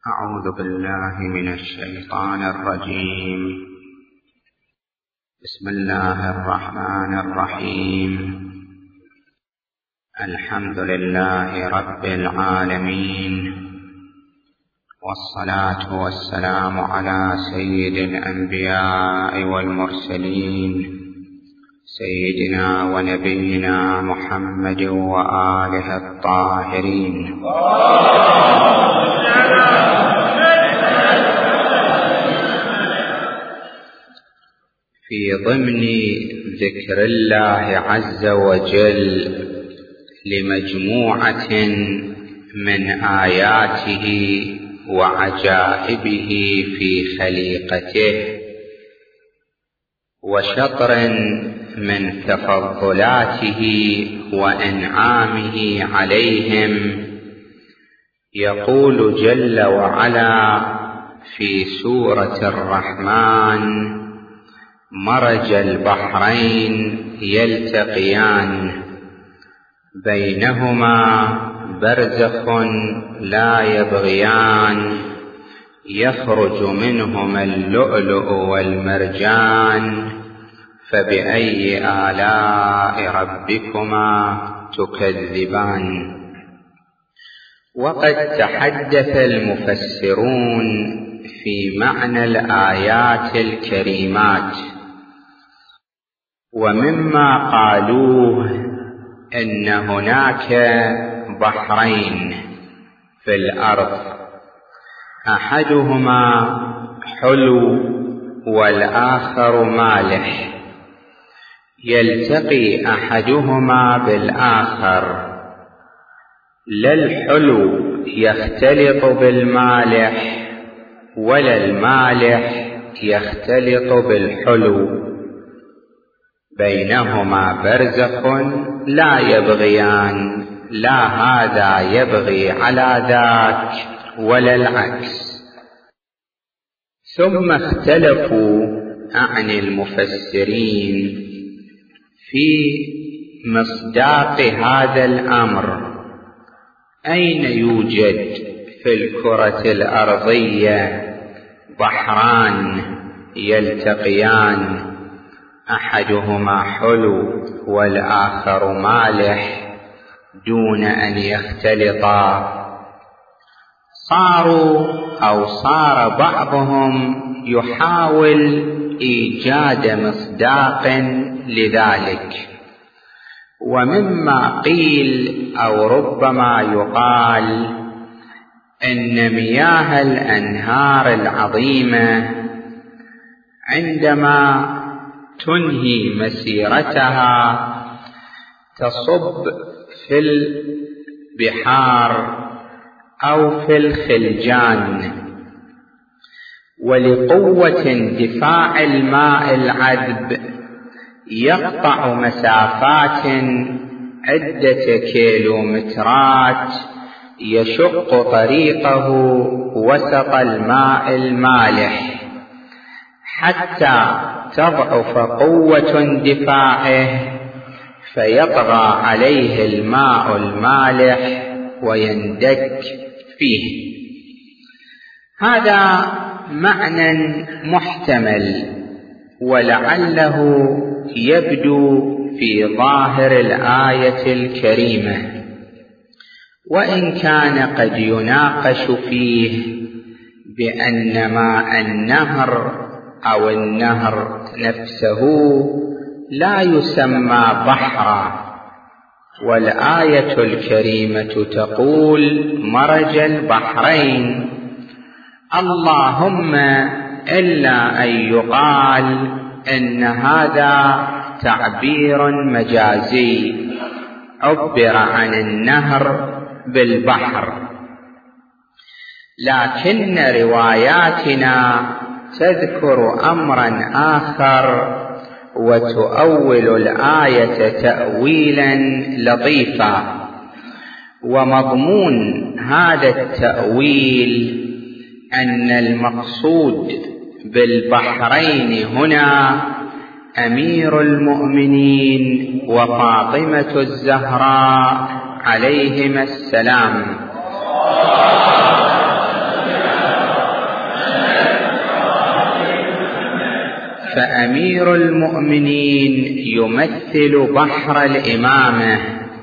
أعوذ بالله من الشيطان الرجيم. بسم الله الرحمن الرحيم. الحمد لله رب العالمين، والصلاة والسلام على سيد الأنبياء والمرسلين، سيدنا ونبينا محمد وآله الطاهرين. في ضمن ذكر الله عز وجل لمجموعة من آياته وعجائبه في خليقته، وشطر من تفضلاته وإنعامه عليهم، يقول جل وعلا في سورة الرحمن: مرج البحرين يلتقيان بينهما برزخ لا يبغيان يخرج منهما اللؤلؤ والمرجان فبأي آلاء ربكما تكذبان. وقد تحدث المفسرون في معنى الآيات الكريمات، ومما قالوه إن هناك بحرين في الأرض، أحدهما حلو والآخر مالح، يلتقي أحدهما بالآخر، لا الحلو يختلط بالمالح ولا المالح يختلط بالحلو، بينهما برزخ لا يبغيان، لا هذا يبغي على ذاك ولا العكس. ثم اختلفوا عن المفسرين في مصداق هذا الأمر، أين يوجد في الكرة الأرضية بحران يلتقيان أحدهما حلو والآخر مالح دون أن يختلطا؟ صار بعضهم يحاول إيجاد مصداق لذلك، ومما قيل أو ربما يقال إن مياه الأنهار العظيمة عندما تنهي مسيرتها تصب في البحار أو في الخلجان، ولقوة اندفاع الماء العذب يقطع مسافات عدة كيلومترات، يشق طريقه وسط الماء المالح حتى تضعف قوة اندفاعه فيطغى عليه الماء المالح ويندك فيه. هذا معنى محتمل، ولعله يبدو في ظاهر الآية الكريمة، وإن كان قد يناقش فيه بأن ماء النهر أو النهر نفسه لا يسمى بحرا، والآية الكريمة تقول مرج البحرين، اللهم إلا أن يقال إن هذا تعبير مجازي، عبر عن النهر بالبحر، لكن رواياتنا تذكر أمرا آخر وتؤول الآية تأويلا لطيفا، ومضمون هذا التأويل أن المقصود بالبحرين هنا أمير المؤمنين وفاطمة الزهراء عليهما السلام، فأمير المؤمنين يمثل بحر الإمامة،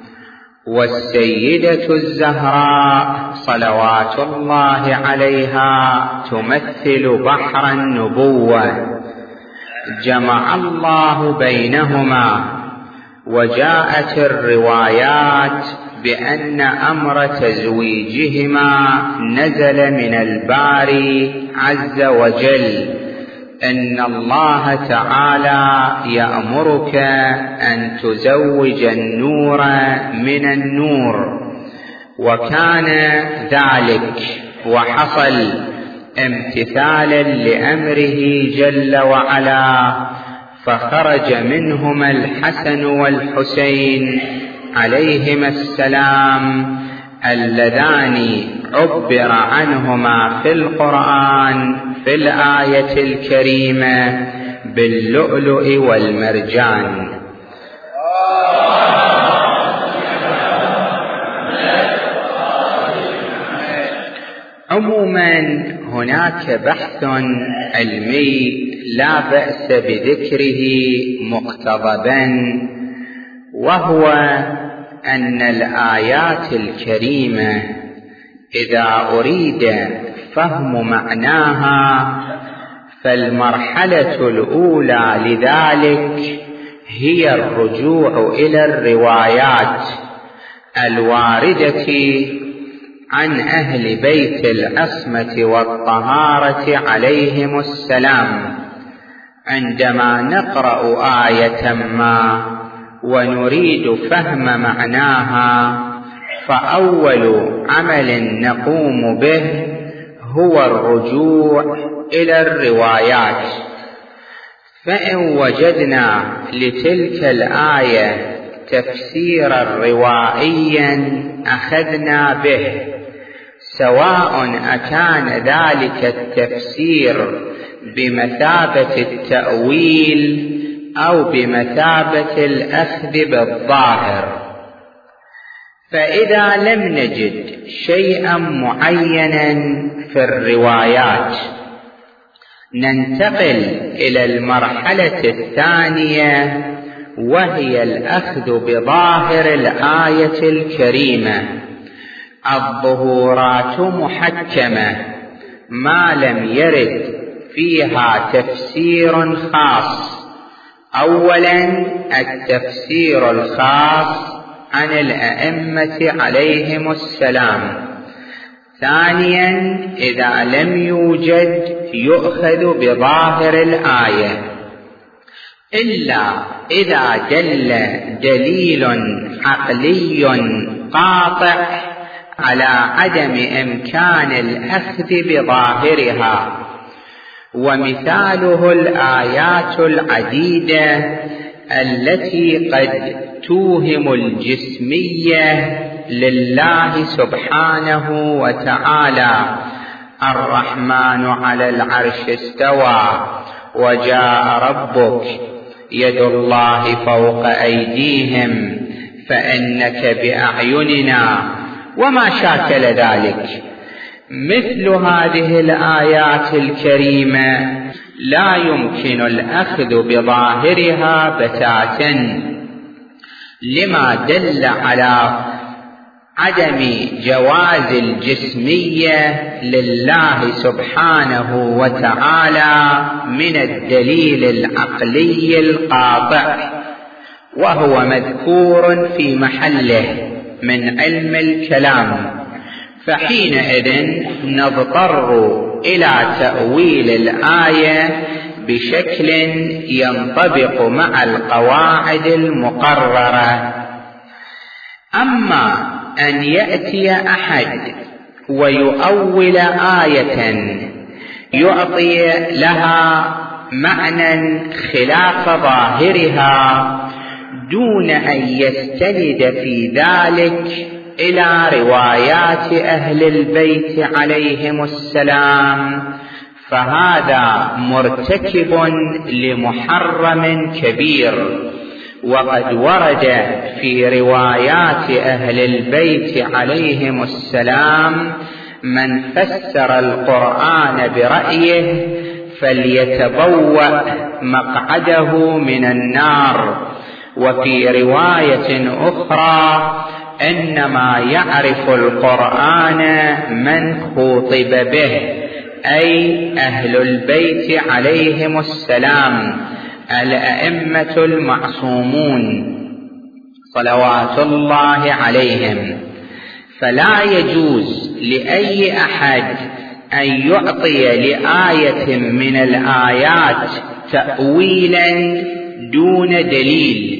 والسيدة الزهراء صلوات الله عليها تمثل بحر النبوة، جمع الله بينهما. وجاءت الروايات بأن أمر تزويجهما نزل من الباري عز وجل، إن الله تعالى يأمرك أن تزوج النور من النور، وكان ذلك وحصل امتثالا لأمره جل وعلا، فخرج منهما الحسن والحسين عليهما السلام، اللذان عبر عنهما في القرآن في الآية الكريمة باللؤلؤ والمرجان. عموما هناك بحث علمي لا بأس بذكره مقتضبا، وهو أن الآيات الكريمة إذا أريد فهم معناها فالمرحلة الأولى لذلك هي الرجوع إلى الروايات الواردة عن أهل بيت العصمة والطهارة عليهم السلام. عندما نقرأ آية ما ونريد فهم معناها، فأول عمل نقوم به هو الرجوع إلى الروايات، فإن وجدنا لتلك الآية تفسيرا روائيا أخذنا به، سواء أكان ذلك التفسير بمثابة التأويل أو بمثابة الأخذ بالظاهر. فإذا لم نجد شيئا معينا في الروايات ننتقل إلى المرحلة الثانية، وهي الأخذ بظاهر الآية الكريمة. الظهورات محكمة ما لم يرد فيها تفسير خاص. أولا التفسير الخاص عن الأئمة عليهم السلام. ثانيا إذا لم يوجد يؤخذ بظاهر الآية، إلا إذا دل دليل عقلي قاطع على عدم إمكان الأخذ بظاهرها، ومثاله الآيات العديدة التي قد توهم الجسمية لله سبحانه وتعالى. الرحمن على العرش استوى وجاء ربك يد الله فوق أيديهم فإنك بأعيننا وما شاكل ذلك. مثل هذه الآيات الكريمة لا يمكن الأخذ بظاهرها بتاتا، لما دل على عدم جواز الجسمية لله سبحانه وتعالى من الدليل العقلي القاطع، وهو مذكور في محله من علم الكلام. فحينئذ نضطر إلى تأويل الآية بشكل ينطبق مع القواعد المقررة. أما أن يأتي أحد ويؤول آية يعطي لها معنى خلاف ظاهرها دون أن يستند في ذلك إلى روايات أهل البيت عليهم السلام، فهذا مرتكب لمحرم كبير. وقد ورد في روايات أهل البيت عليهم السلام من فسر القرآن برأيه فليتبوأ مقعده من النار. وفي رواية أخرى: إنما يعرف القرآن من خوطب به، أي أهل البيت عليهم السلام الأئمة المعصومون صلوات الله عليهم. فلا يجوز لأي أحد أن يعطي لآية من الآيات تأويلا دون دليل،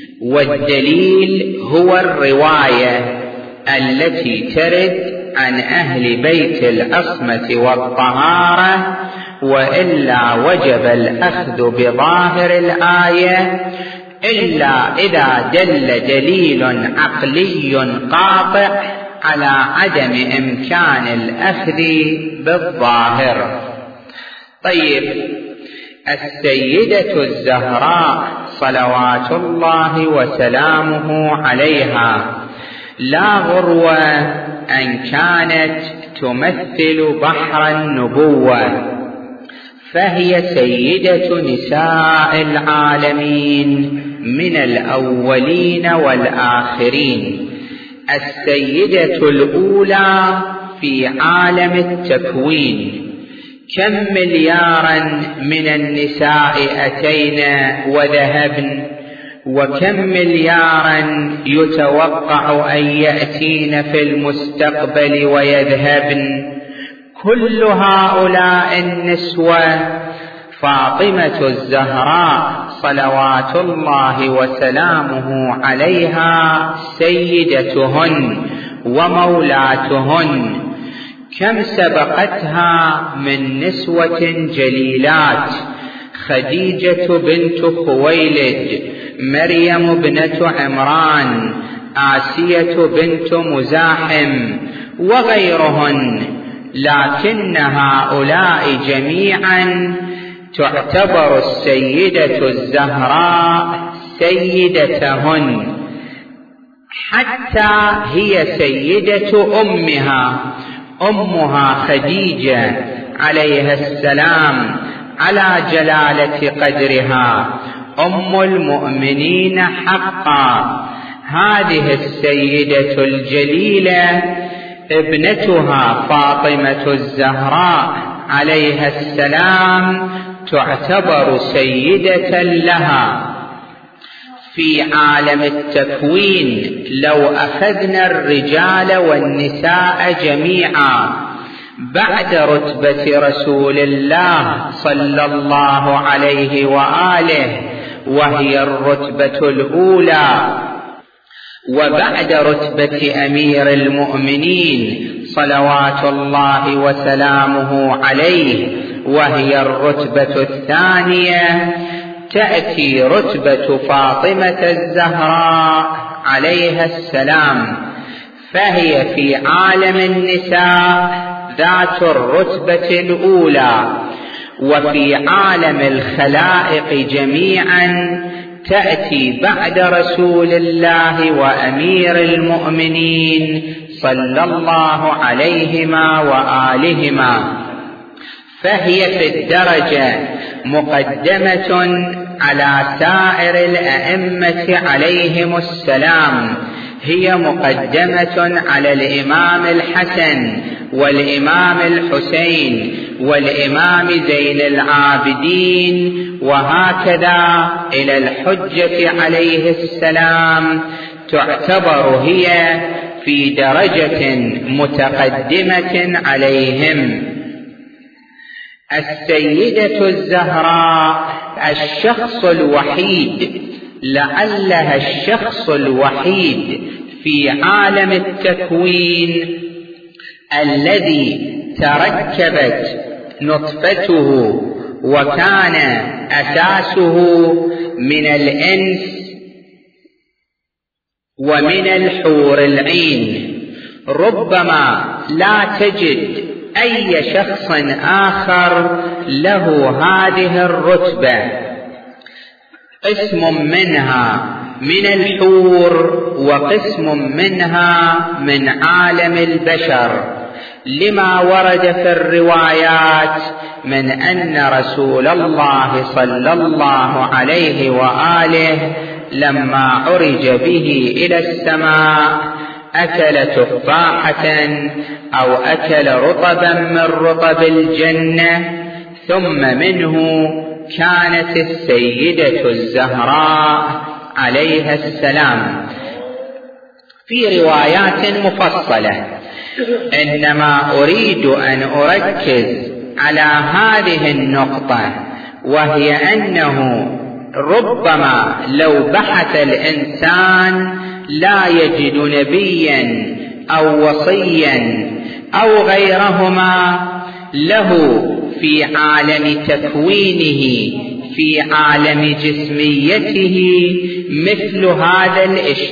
والدليل هو الرواية التي ترد عن أهل بيت العصمة والطهارة، وإلا وجب الأخذ بظاهر الآية إلا إذا دل دليل عقلي قاطع على عدم إمكان الأخذ بالظاهر. طيب، السيدة الزهراء صلوات الله وسلامه عليها لا غرو أن كانت تمثل بحر النبوة، فهي سيدة نساء العالمين من الأولين والآخرين، السيدة الأولى في عالم التكوين. كم مليارا من النساء أتينا وذهبن، وكم مليارا يتوقع أن يأتين في المستقبل ويذهبن. كل هؤلاء النسوة فاطمة الزهراء صلوات الله وسلامه عليها سيدتهن ومولاتهن. كم سبقتها من نسوة جليلات: خديجة بنت خويلد، مريم بنت عمران، آسية بنت مزاحم وغيرهن. لكن هؤلاء جميعا تعتبر السيدة الزهراء سيدتهن، حتى هي سيدة أمها خديجة عليها السلام على جلالة قدرها، أم المؤمنين حقا. هذه السيدة الجليلة ابنتها فاطمة الزهراء عليها السلام تعتبر سيدة لها. في عالم التكوين لو أخذنا الرجال والنساء جميعا بعد رتبة رسول الله صلى الله عليه وآله، وهي الرتبة الأولى، وبعد رتبة أمير المؤمنين صلوات الله وسلامه عليه، وهي الرتبة الثانية، تأتي رتبة فاطمة الزهراء عليها السلام، فهي في عالم النساء ذات الرتبة الأولى. وفي عالم الخلائق جميعا تأتي بعد رسول الله وأمير المؤمنين صلى الله عليهما وآلهما، فهي في الدرجة مقدمة على سائر الأئمة عليهم السلام. هي مقدمة على الإمام الحسن والإمام الحسين والإمام زين العابدين، وهكذا إلى الحجة عليه السلام. تعتبر هي في درجة متقدمة عليهم. السيدة الزهراء الشخص الوحيد، لعلها الشخص الوحيد في عالم التكوين الذي تركبت نطفته وكان أساسه من الإنس ومن الحور العين. ربما لا تجد أي شخص آخر له هذه الرتبة. قسم منها من الحور وقسم منها من عالم البشر. لما ورد في الروايات من أن رسول الله صلى الله عليه وآله لما عرج به إلى السماء أكل تفاحة أو أكل رطبا من رطب الجنة، ثم منه كانت السيدة الزهراء عليها السلام. في روايات مفصلة، إنما أريد أن أركز على هذه النقطة، وهي أنه ربما لو بحث الإنسان لا يجد نبيا أو وصيا أو غيرهما له في عالم تكوينه في عالم جسميته مثل هذا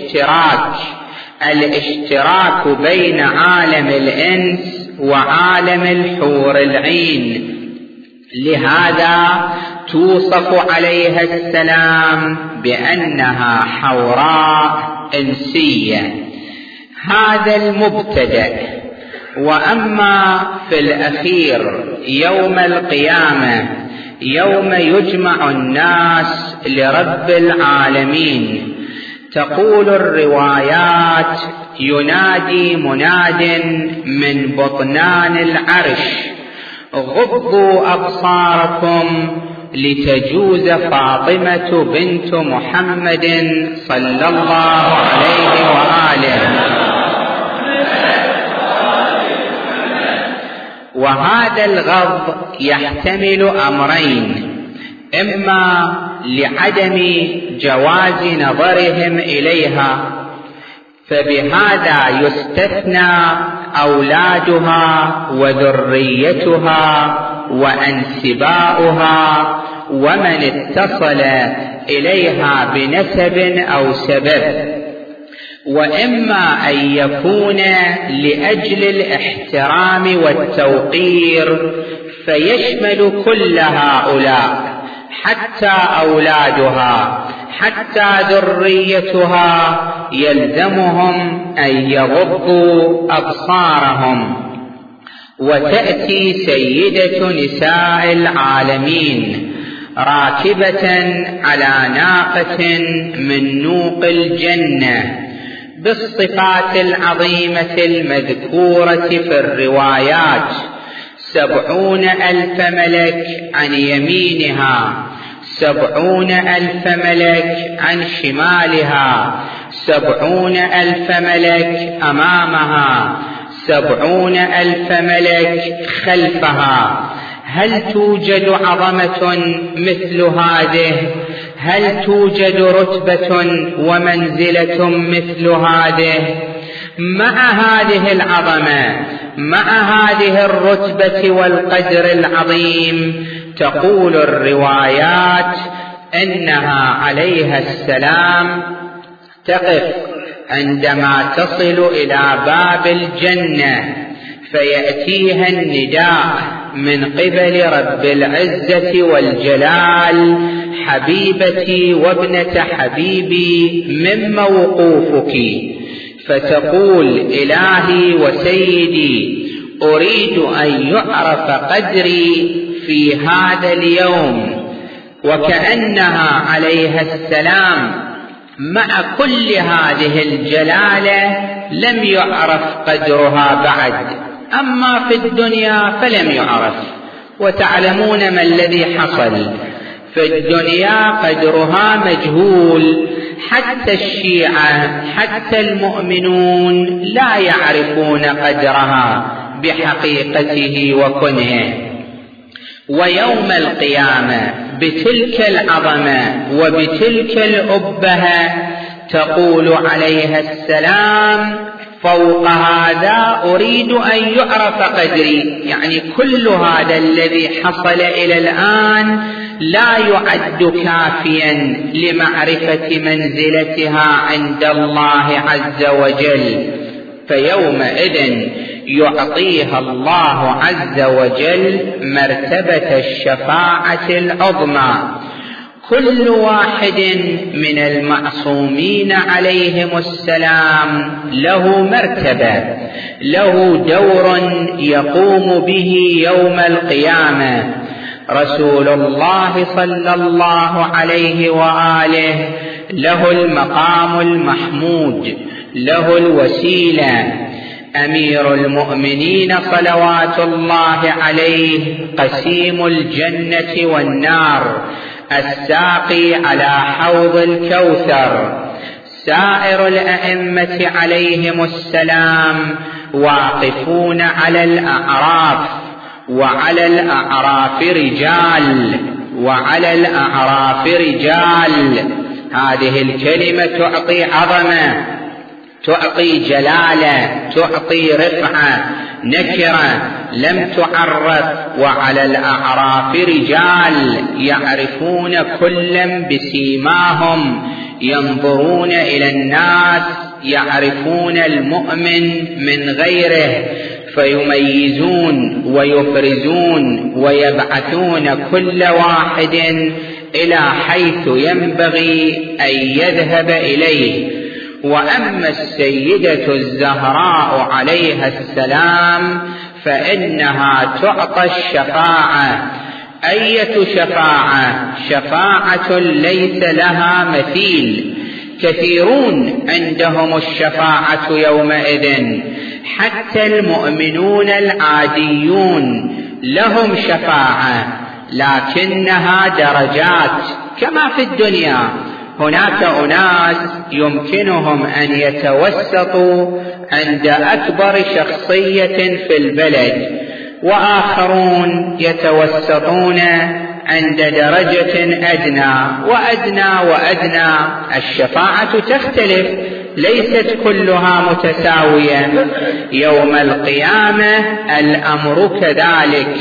الاشتراك بين عالم الإنس وعالم الحور العين. لهذا توصف عليها السلام بأنها حوراء إنسية. هذا المبتدأ. وأما في الأخير يوم القيامة، يوم يجمع الناس لرب العالمين، تقول الروايات: ينادي مناد من بطنان العرش: غضوا أبصاركم لتجوز فاطمة بنت محمد صلى الله عليه وآله. وهذا الغض يحتمل أمرين: إما لعدم جواز نظرهم إليها، فبهذا يستثنى أولادها وذريتها وأنسباؤها ومن اتصل إليها بنسب أو سبب، وإما أن يكون لأجل الاحترام والتوقير فيشمل كل هؤلاء، حتى أولادها حتى ذريتها يلزمهم أن يغضوا أبصارهم. وتأتي سيدة نساء العالمين راكبة على ناقة من نوق الجنة بالصفات العظيمة المذكورة في الروايات: 70,000 ملك عن يمينها، 70,000 ملك عن شمالها، 70,000 ملك أمامها، 70,000 ملك خلفها. هل توجد عظمة مثل هذه؟ هل توجد رتبة ومنزلة مثل هذه؟ مع هذه العظمة، مع هذه الرتبة والقدر العظيم، تقول الروايات إنها عليها السلام تقف عندما تصل إلى باب الجنة، فيأتيها النداء من قبل رب العزة والجلال: حبيبتي وابنة حبيبي، مما وقوفك؟ فتقول: إلهي وسيدي، أريد أن يعرف قدري في هذا اليوم. وكأنها عليها السلام مع كل هذه الجلالة لم يعرف قدرها بعد، أما في الدنيا فلم يعرف. وتعلمون ما الذي حصل في الدنيا، قدرها مجهول، حتى الشيعة حتى المؤمنون لا يعرفون قدرها بحقيقته وكنهه. ويوم القيامة بتلك العظمة وبتلك الأبهة تقول عليها السلام: فوق هذا أريد أن يعرف قدري. يعني كل هذا الذي حصل إلى الآن لا يعد كافيا لمعرفة منزلتها عند الله عز وجل. فيومئذ يعطيها الله عز وجل مرتبة الشفاعة العظمى. كل واحد من المعصومين عليهم السلام له مرتبة، له دور يقوم به يوم القيامة. رسول الله صلى الله عليه وآله له المقام المحمود، له الوسيلة. أمير المؤمنين صلوات الله عليه قسيم الجنة والنار، الساقي على حوض الكوثر. سائر الأئمة عليهم السلام واقفون على الأعراف، وعلى الأعراف رجال، وعلى الأعراف رجال. هذه الكلمة تعطي عظمة، تعطي جلالة، تعطي رفعة، نكرة لم تعرف. وعلى الأعراف رجال يعرفون كلا بسيماهم، ينظرون إلى الناس يعرفون المؤمن من غيره، فيميزون ويفرزون ويبعثون كل واحد إلى حيث ينبغي أن يذهب إليه. وأما السيدة الزهراء عليها السلام فإنها تعطى الشفاعة. أية شفاعة؟ شفاعة ليس لها مثيل. كثيرون عندهم الشفاعة يومئذ، حتى المؤمنون العاديون لهم شفاعة، لكنها درجات كما في الدنيا. هناك أناس يمكنهم أن يتوسطوا عند أكبر شخصية في البلد، وآخرون يتوسطون عند درجة أدنى وأدنى وأدنى. الشفاعة تختلف، ليست كلها متساوية. يوم القيامة الأمر كذلك،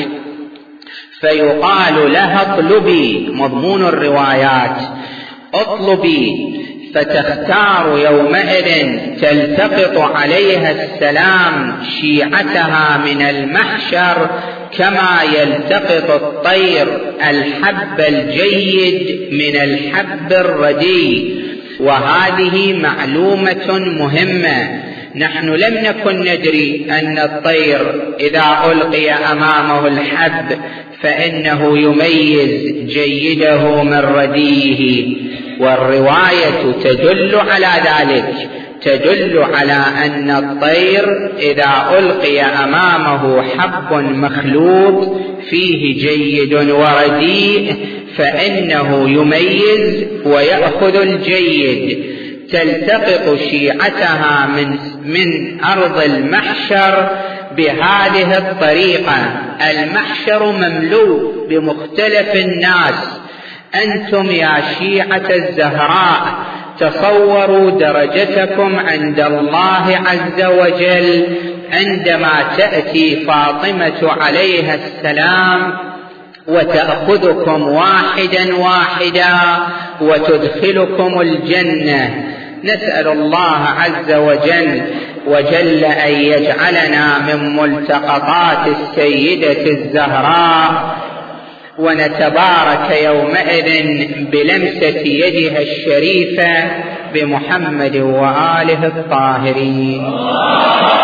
فيقال لها اطلبي، مضمون الروايات اطلبي، فتختار يومئذ تلتقط عليها السلام شيعتها من المحشر كما يلتقط الطير الحب الجيد من الحب الردي. وهذه معلومة مهمة، نحن لم نكن ندري أن الطير إذا ألقي أمامه الحب فإنه يميز جيده من رديه، والرواية تدل على ذلك، تدل على أن الطير إذا ألقي أمامه حب مخلوط فيه جيد ورديء فإنه يميز ويأخذ الجيد. تلتقط شيعتها من أرض المحشر بهذه الطريقة. المحشر مملوء بمختلف الناس. أنتم يا شيعة الزهراء تصوروا درجتكم عند الله عز وجل عندما تأتي فاطمة عليها السلام وتأخذكم واحدا واحدا وتدخلكم الجنة. نسأل الله عز وجل أن يجعلنا من ملتقطات السيدة الزهراء، ونتبارك يومئذ بلمسة يدها الشريفة بمحمد وآله الطاهرين.